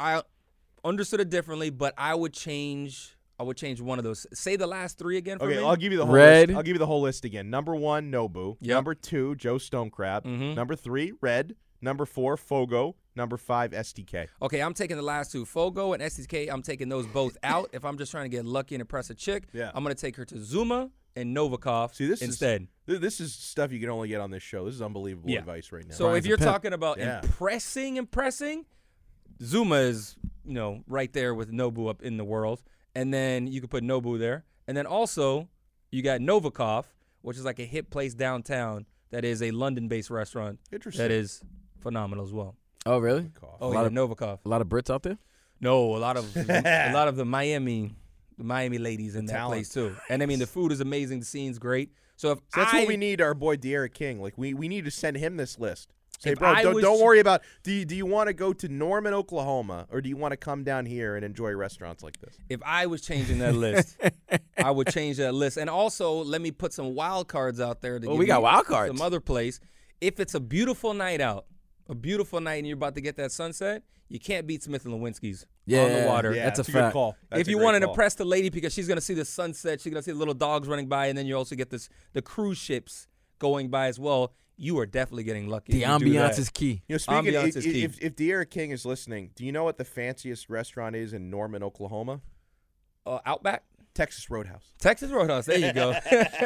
understood it differently, but I would change one of those. Say the last 3 again for Okay, me. I'll give you the whole Red. list. I'll give you the whole list again. Number 1, Nobu. Yep. Number 2, Joe Stone Crab. Mhm. Number 3, Red. Number 4, Fogo. Number 5, STK. Okay, I'm taking the last two. Fogo and STK, I'm taking those both out. If I'm just trying to get lucky and impress a chick, I'm going to take her to Zuma and Novikov instead. This is stuff you can only get on this show. This is unbelievable advice right now. So if you're talking about impressing, Zuma is, right there with Nobu up in the world. And then you could put Nobu there. And then also you got Novikov, which is like a hip place downtown that is a London-based restaurant. Interesting. That is phenomenal as well. Oh, really? Oh, yeah, Novikov. A lot of Brits out there? No, a lot of the Miami ladies in that place too. And I mean, the food is amazing. The scene's great. So that's what we need. Our boy De'Aaron King. Like we need to send him this list. Say, bro, don't worry about. Do you want to go to Norman, Oklahoma, or do you want to come down here and enjoy restaurants like this? If I was changing that list, I would change that list. And also, let me put some wild cards out there. We got wild cards. Some other place. If it's a beautiful night out, and you're about to get that sunset, you can't beat Smith & Lewinsky's on the water. Yeah, that's a good call. If you want to impress the lady because she's going to see the sunset, she's going to see the little dogs running by, and then you also get the cruise ships going by as well, you are definitely getting lucky. The ambiance is key. Speaking of, if De'Aaron King is listening, do you know what the fanciest restaurant is in Norman, Oklahoma? Outback? Texas Roadhouse. Texas Roadhouse. There you go.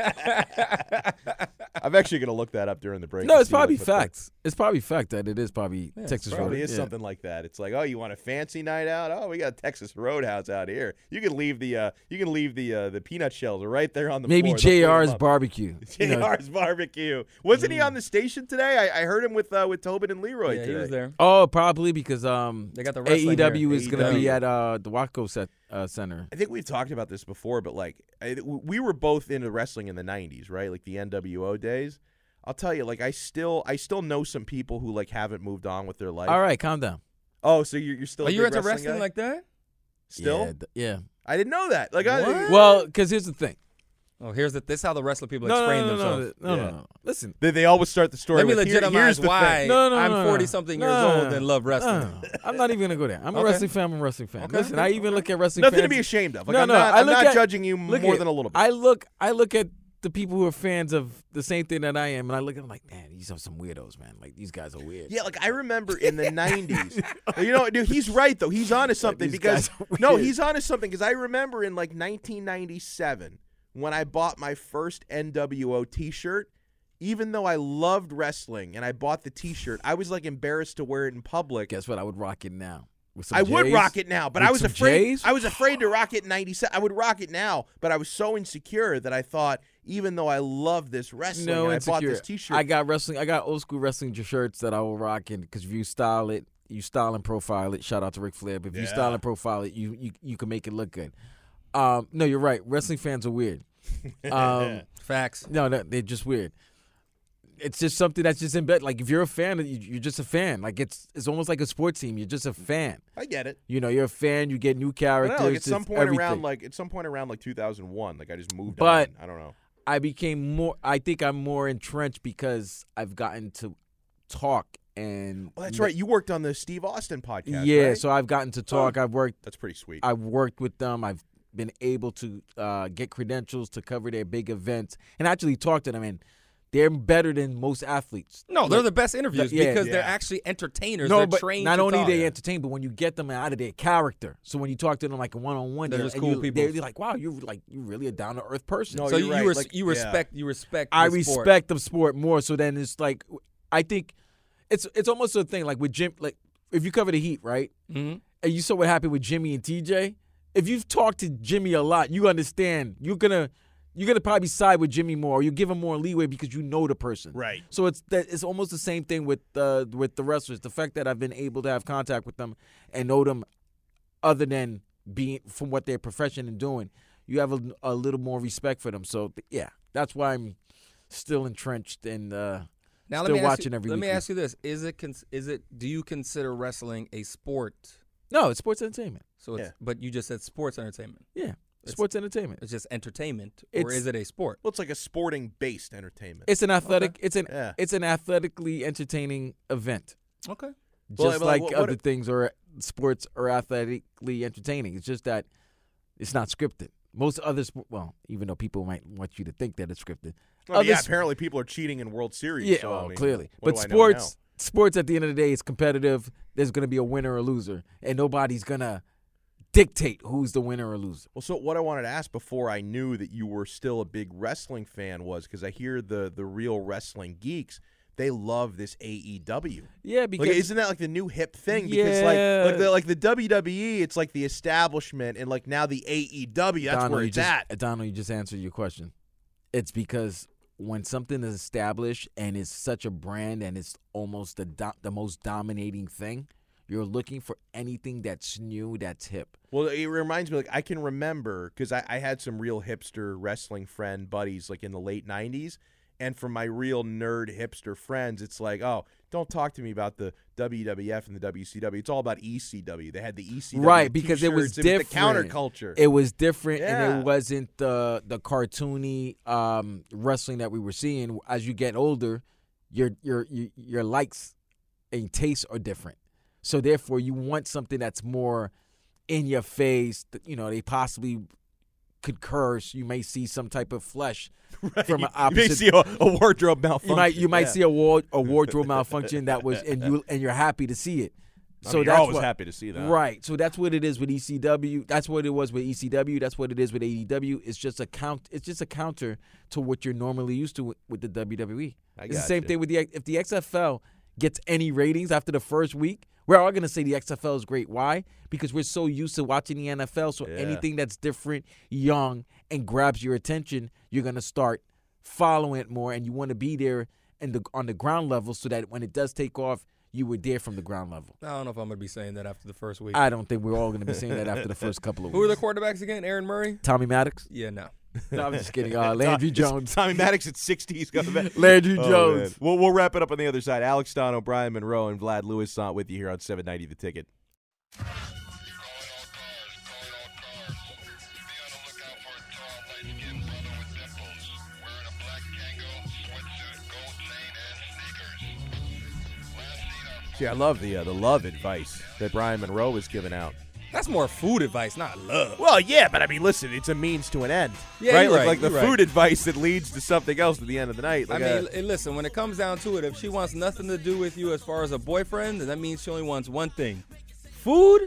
I'm actually going to look that up during the break. No, it's probably fact. It's probably fact that it is probably Texas Roadhouse. Probably is something like that. It's like, oh, you want a fancy night out? Oh, we got Texas Roadhouse out here. You can leave the peanut shells right there on the maybe floor. JR's barbecue. JR's barbecue. Wasn't he on the station today? I heard him with Tobin and Leroy today. He was there. Oh, probably because they got the wrestling AEW is going to be at the Waco Center. I think we've talked about this before, but we were both into wrestling in the 90s, right? Like the NWO days. I'll tell you, I still know some people who haven't moved on with their life. All right, calm down. Oh, so you're still? Are you into wrestling guy? Like that? Still? Yeah. I didn't know that. Well, because here's the thing. Oh, this is how the wrestler people explain themselves. No. Listen, they always start the story. Let me with, legitimize why I'm 40-something years old and love wrestling. No. I'm not even gonna go there. I'm a wrestling fan. I'm a wrestling fan. Okay. Listen, I even look at wrestling. Nothing fans. to be ashamed of. I'm not judging you more than a little bit. I look at the people who are fans of the same thing that I am, and I look at them like, man, these are some weirdos, man. Like, these guys are weird. Yeah, I remember in the 90s. Dude, he's right, though. He's onto something because he's onto something because I remember in 1997 when I bought my first NWO T-shirt. Even though I loved wrestling and I bought the T-shirt, I was embarrassed to wear it in public. Guess what? I would rock it now. I would rock it now, but I was afraid. I was afraid to rock it in 97. I would rock it now, but I was so insecure that I thought, even though I love this wrestling, and I bought this T-shirt. I got old school wrestling shirts that I will rock in because if you style it, you style and profile it. Shout out to Ric Flair. But if you style and profile it, you can make it look good. No, you're right. Wrestling fans are weird. Facts. No, they're just weird. It's just something that's just embedded. If you're a fan, you're just a fan. It's almost like a sports team. You're just a fan. I get it. You're a fan. You get new characters. At some point around 2001, I just moved on. But I don't know. I became more. I think I'm more entrenched because I've gotten to talk and. Oh, that's right. You worked on the Steve Austin podcast. Yeah, right? so I've gotten to talk. I've worked. That's pretty sweet. I've worked with them. I've been able to get credentials to cover their big events and actually talk to them. And they're better than most athletes. No, they're the best interviews because they're actually entertainers. No, they're but trained not to only talk. they entertain, but when you get them out of their character. So when you talk to them a one-on-one, they're just cool people. They're like, wow, you're really a down-to-earth person. No, so you're right. you respect. I the sport. respect the sport more. So then it's I think it's almost a thing with Jim. If you cover the Heat, right? Mm-hmm. And you saw what happened with Jimmy and TJ. If you've talked to Jimmy a lot, you understand. You're gonna probably side with Jimmy more, or you give him more leeway because you know the person. Right. So it's almost the same thing with the wrestlers. The fact that I've been able to have contact with them and know them, other than being from what their profession and doing, you have a little more respect for them. So yeah, that's why I'm still entrenched and still watching every week. Let me ask you this: Is it? Do you consider wrestling a sport? No, it's sports entertainment. So but you just said sports entertainment. Yeah. Sports entertainment. It's just entertainment, or is it a sport? Well, it's like a sporting-based entertainment. It's an athletic. Okay. It's an athletically entertaining event. Okay. Just other things or sports are athletically entertaining. It's just that it's not scripted. Most other even though people might want you to think that it's scripted. Apparently people are cheating in World Series. Yeah, so, clearly. But sports at the end of the day is competitive. There's going to be a winner or loser, and nobody's going to dictate who's the winner or loser. Well, so what I wanted to ask before I knew that you were still a big wrestling fan was because I hear the real wrestling geeks, they love this AEW. Yeah, because like, isn't that like the new hip thing? Because like the WWE, it's like the establishment, and like now the AEW, that's where it's at. Donald, you just answered your question. It's because when something is established and it's such a brand and it's almost the most dominating thing, you're looking for anything that's new, that's hip. Well, it reminds me, like, I can remember, because I had some real hipster wrestling friend buddies, like, in the late 90s, and for my real nerd hipster friends, it's like, oh, don't talk to me about the WWF and the WCW. It's all about ECW. They had the ECW right, because it was different. The counterculture. It was different, yeah. And it wasn't the cartoony wrestling that we were seeing. As you get older, your likes and tastes are different. So therefore, you want something that's more in your face. You know, they possibly could curse. You may see some type of flesh from an opposite. You may see a wardrobe malfunction. You might see a wardrobe malfunction that was, and you're happy to see it. So you're always happy to see that, right? So that's what it is with ECW. That's what it was with ECW. That's what it is with AEW. It's just a counter to what you're normally used to with the WWE. It's the same thing with if the XFL gets any ratings after the first week. We're all going to say the XFL is great. Why? Because we're so used to watching the NFL, so anything that's different, young, and grabs your attention, you're going to start following it more, and you want to be there on the ground level so that when it does take off, you were there from the ground level. I don't know if I'm going to be saying that after the first week. I don't think we're all going to be saying that after the first couple of weeks. Who are the quarterbacks again? Aaron Murray? Tommy Maddox? Yeah, no. No, I'm just kidding. Landry Jones. Tommy Maddox at 60. He's got Landry Jones. We'll wrap it up on the other side. Alex Donno, Brian Monroe, and Vlad Lewis with you here on 790 The Ticket. See, I love the love advice that Brian Monroe was giving out. That's more food advice, not love. Well, yeah, but I mean, listen, it's a means to an end, yeah, right? You're right. Like the you're food right. advice that leads to something else at the end of the night. Like I mean, listen, when it comes down to it, if she wants nothing to do with you as far as a boyfriend, then that means she only wants one thing: food,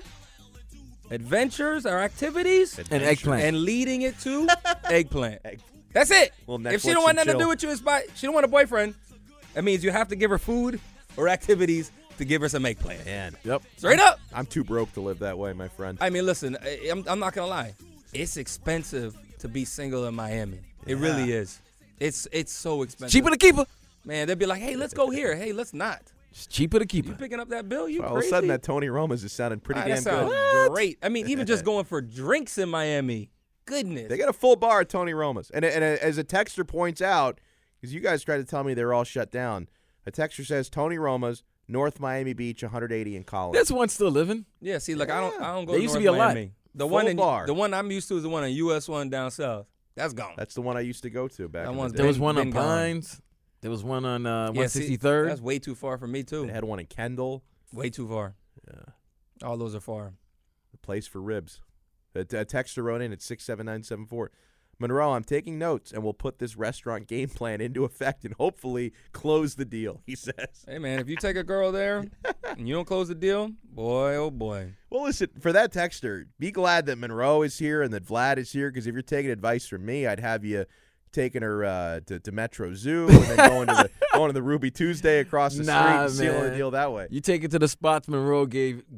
adventures or activities, and eggplant, and leading it to eggplant. That's it. If she don't want nothing to do with you, she don't want a boyfriend. That means you have to give her food or activities to give her some eggplant. Man. Yep. Straight up. I'm too broke to live that way, my friend. I mean, listen, I'm not going to lie. It's expensive to be single in Miami. It really is. It's so expensive. Cheaper to keep her. Man, they'd be like, hey, let's go here. Hey, let's not. It's cheaper to keep You her. picking up that bill? You all crazy? of a sudden, that Tony Roma's is sounding pretty damn that sounds good. great. I mean, even just going for drinks in Miami. Goodness. They got a full bar at Tony Roma's. And as a texter points out, because you guys tried to tell me they were all shut down, a texter says Tony Roma's, North Miami Beach, 180 in Collins. There's one still living. Yeah, see, like I don't go There to used North to be a lot. Miami. The Full bar. The one I'm used to is the one on US 1 down south. That's gone. That's the one I used to go to back That in the one's day. There was one on been gone. Pines. There was one on Yeah, see, 163rd. that's way too far for me too. They had one in Kendall. Way too far. Yeah. All those are far. The place for ribs. A texter wrote in at 67974. Monroe, I'm taking notes, and we'll put this restaurant game plan into effect and hopefully close the deal, he says. Hey, man, if you take a girl there and you don't close the deal, boy, oh, boy. Well, listen, for that texter, be glad that Monroe is here and that Vlad is here, because if you're taking advice from me, I'd have you taking her to Metro Zoo and then going to the Ruby Tuesday across the street and sealing the deal that way. You take it to the spots Monroe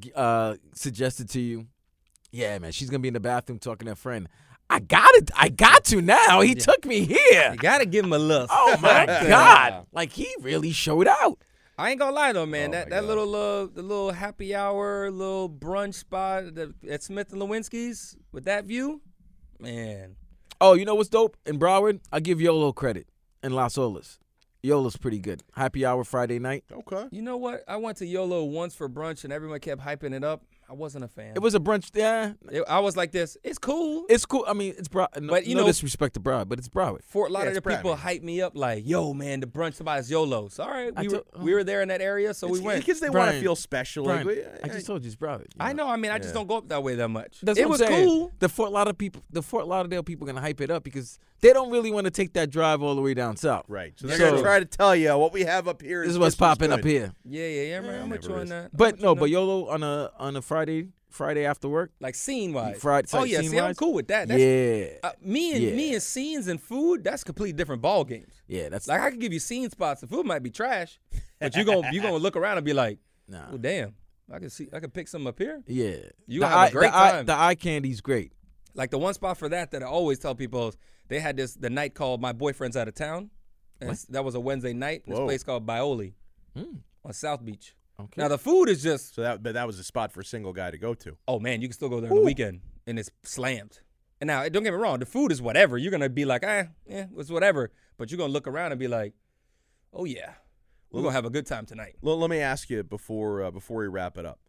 suggested to you. Yeah, man, she's going to be in the bathroom talking to a friend. I got to now. He took me here. You got to give him a look. Oh, my God. Like, he really showed out. I ain't gonna lie though, man. Oh, That little happy hour, little brunch spot at Smith and Lewinsky's with that view, man. Oh, you know what's dope? In Broward, I'll give Yolo credit. In Las Olas. Yolo's pretty good. Happy hour Friday night. Okay. You know what? I went to YOLO once for brunch and everyone kept hyping it up. I wasn't a fan. It was a brunch. Yeah. I was like this. It's cool. It's cool. I mean, it's Broward. No, But, you no know- disrespect to Broward, but it's Broward. Fort Lauderdale it's Brad, people man. hype me up like, yo, man, the brunch spot is YOLO. So, all right, I we were there in that area, so we went. Because they want to Brian, feel special. Brian, like, I just told you it's Broward. I know. I mean, I just don't go up that way that much. That's it what was I'm saying. cool. The Fort Lauderdale people gonna hype it up because they don't really want to take that drive all the way down south. Right. So They're they're gonna going trying to tell you what we have up here. This is what's just as popping up good. here. Yeah, man. I'm with never you on is. that. But no, but YOLO on a Friday after work. like scene wise. Friday, Oh yeah, see, I'm scene-wise? cool with that. That's, Yeah, me and scenes and food, that's completely different ball games. yeah. That's Like I could give you scene spots. The food might be trash, but you gonna look around and be like, nah. oh damn, I can pick some up here. Yeah, You gonna have a great time. The eye candy's great. Like the one spot for that I always tell people is they had the night called My Boyfriend's Out of Town. And that was a Wednesday night. This Whoa. place called Bioli on South Beach. Okay. Now the food is just, But that was a spot for a single guy to go to. oh man, you can still go there on the weekend and it's slammed. And now don't get me wrong, the food is whatever. You're gonna be like, it's whatever. But you're gonna look around and be like, oh yeah, we're gonna have a good time tonight. Let me ask you before we wrap it up.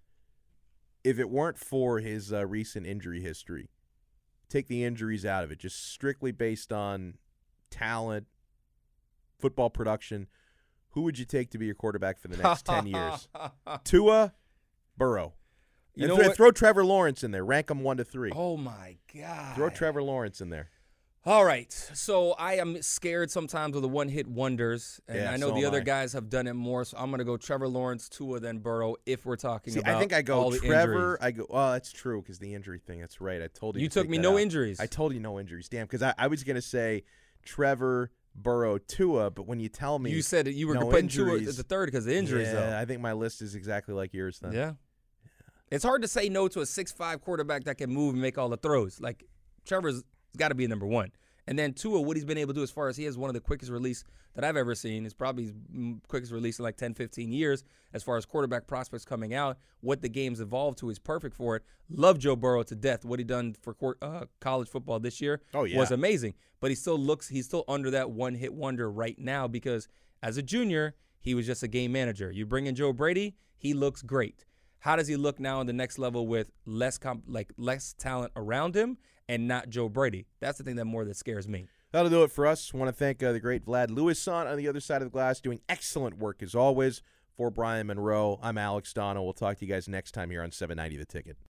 If it weren't for his recent injury history, take the injuries out of it, just strictly based on talent, football production, who would you take to be your quarterback for the next 10 years? Tua, Burrow. You And know what? throw Trevor Lawrence in there. Rank them 1 to 3. Oh my God. Throw Trevor Lawrence in there. All right. So I am scared sometimes of the one-hit wonders, and Yeah, I know so the am other I. guys have done it more. So I'm going to go Trevor Lawrence, Tua, then Burrow. If we're talking See, about I think I all go the Trevor. injuries. That's true because the injury thing. That's right. I told you. You to took take me that no out. injuries. I told you no injuries. Damn, because I was gonna say Trevor, Burrow, Tua, but when you tell me You said that you were no putting Tua injuries, as the third because of injuries, yeah, though. I think my list is exactly like yours then. Yeah. It's hard to say no to a 6'5" quarterback that can move and make all the throws. Like, Trevor's got to be number one. And then Tua, what he's been able to do as far as he has one of the quickest release that I've ever seen. It's probably his quickest release in like 10, 15 years as far as quarterback prospects coming out. What the game's evolved to is perfect for it. Love Joe Burrow to death. What he done for college football this year was amazing. But he's still under that one-hit wonder right now because as a junior, he was just a game manager. You bring in Joe Brady, he looks great. How does he look now on the next level with less talent around him and not Joe Brady? That's the thing that scares me. That'll do it for us. Want to thank the great Vlad Lewison on the other side of the glass, doing excellent work as always. For Brian Monroe, I'm Alex Donald. We'll talk to you guys next time here on 790 The Ticket.